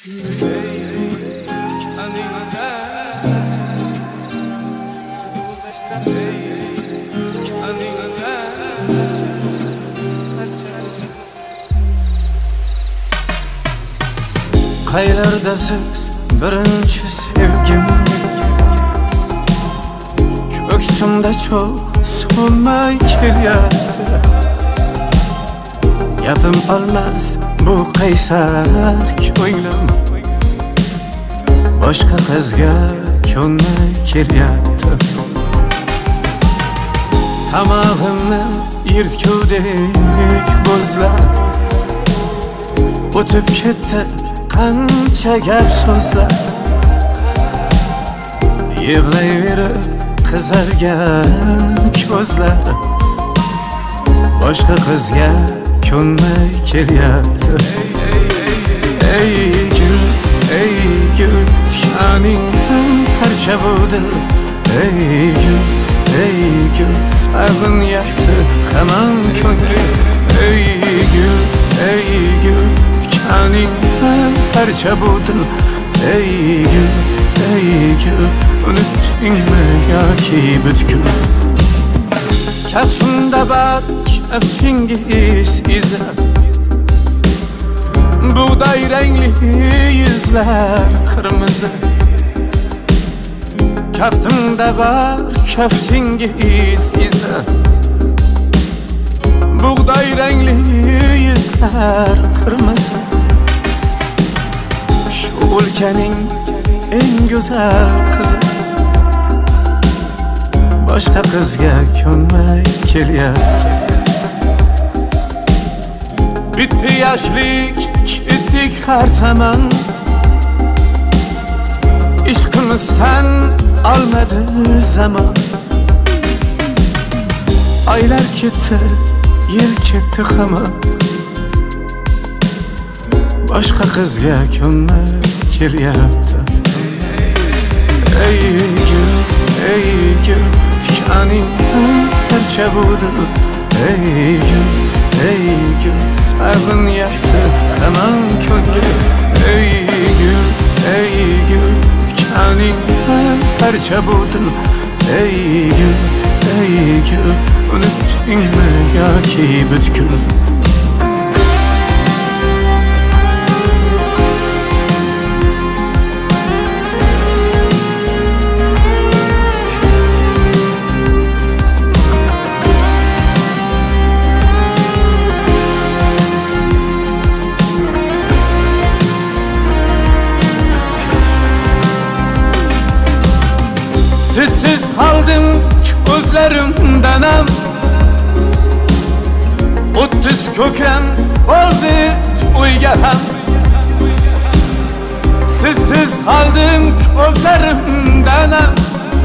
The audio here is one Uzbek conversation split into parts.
Qaylardasiz birinchi sevgim, ko'ksimda çok so'nmay kelyapti. Gapim olmas bu qaysar ko'nglim, boshqa qizga ko'nmay kelyapti. Tamog'imni yirtkudek bo'zlab o'tib ketdi qancha gap so'zlar. Yig'layverib qizargan ko'zlar, boshqa qizga ko'nmay kelyapti. Ey gul, tikaningdan parcha bo'ldi. Ey gul, sag'inyapti hamon ko'nglim. Ey gul, tikaningdan parcha bo'ldi. Ey gul, unutdingmi yoki butkul? Kaftimda bor kaftingiz izi, buğday rengli yüzler kırmızı. Kaftimda bor kaftingiz izi, buğday rengli yüzler kırmızı. Şu ülkenin en güzel kızı, boshqa qizga ko'nmay kelyapti. Bitti yoshlik, ketdik har zamon. Ishqimizdan olmadi zamon. Oylar ketdi, yil ketdi hamon. Boshqa qizga ko'nmay kelyapti. Ey gul, tikaningdan parcha bo'ldi. Ey gul, sag'inyapti hamon ko'nglim. Ey gul, tikaningdan parcha bo'ldi. Ey gul, unutdingmi yoki butkul? Sizsiz kaldım gözlerimden hem, o'ttiz ko'kram bo'ldi to'yga ham. Sizsiz kaldım gözlerimden hem,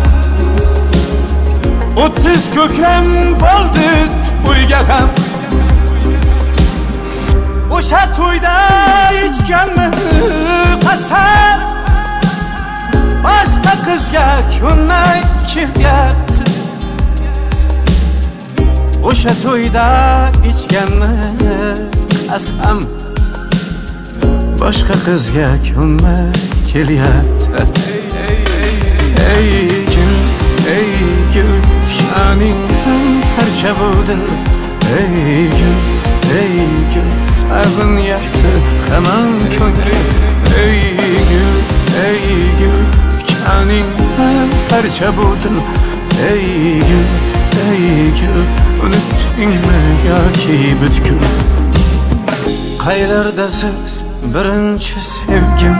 o'ttiz ko'kram bo'ldi to'yga ham. O'sha to'yda ichganmi qasam, boshqa qizga ko'nmay kelyapti. O'sha to'yda ichganmi qasam, boshqa qizga ko'nmay kelyapti. Ey gul, tikaningdan parcha bo'ldi. Ey gul, sag'inyapti hamon ko'nglim. Ey gul, tikaningdan parcha bo'ldi. Ey gul, unutdingmi yoki butkul? Qaylardasiz birinchi sevgim,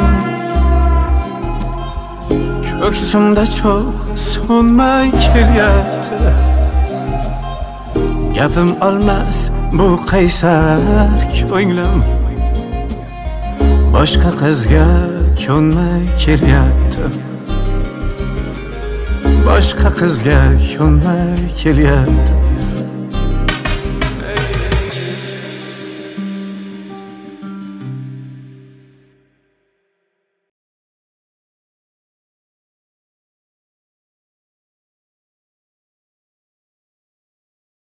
ko'ksimda çok so'nmay kelyapti. Gapim olmas bu qaysar ko'nglim, boshqa qizga ko'nmay kelyapti. Boshqa qizga ko'nmay kelyapti.